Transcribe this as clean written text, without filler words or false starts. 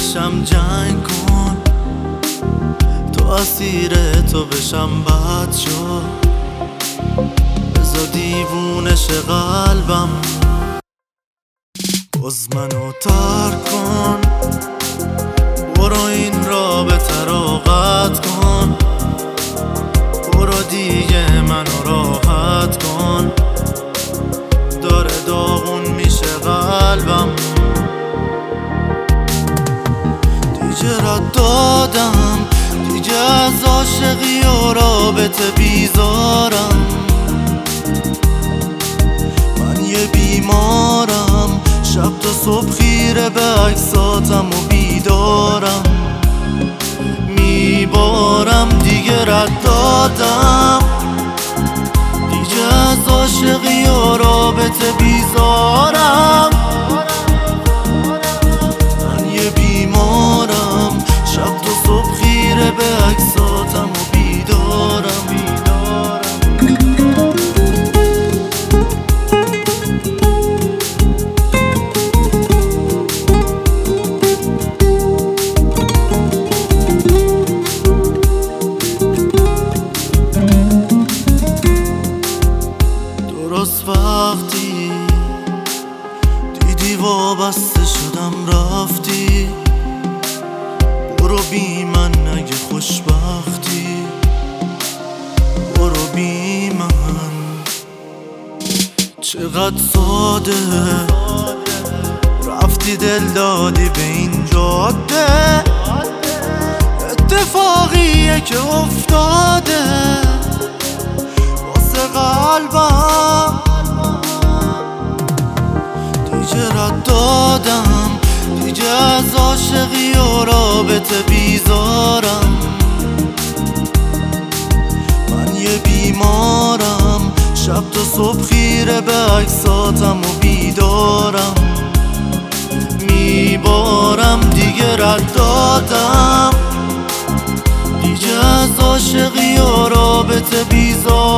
بشم جنگ کن، تو اسیر تو بشم بد شو، بذار دیوونش قلبم باز منو ترک کن، برو این رابطه رو قطع کن، برو دیگه منو راحت کن، داره داغون میشه قلبم، دیگه رد دادم، دیگه از عاشقی و رابطه بیزارم، من یه بیمارم، شب تا صبح خیره به عکساتم و بیدارم، میبارم دیگه رد دادم، دیگه از عاشقی و رابطه بیزارم، من یه بیمارم، شب تا صبح خیره به عکساتم و بیدارم. درست وقتی دیدی وابسته شدم رفتی، برو بی من اگه خوشبختی، برو بی من. چقدر ساده رفتی دل دادی به این جاده، اتفاقیه که افتاده واسه قلبم، دیگه رد دادم، دیگه از عاشقی و رابطه بیزارم، من یه بیمارم، شب تا صبح خیره به عکساتم و بیدارم، میبارم دیگه رد دادم، دیگه از عاشقی و رابطه بیزارم.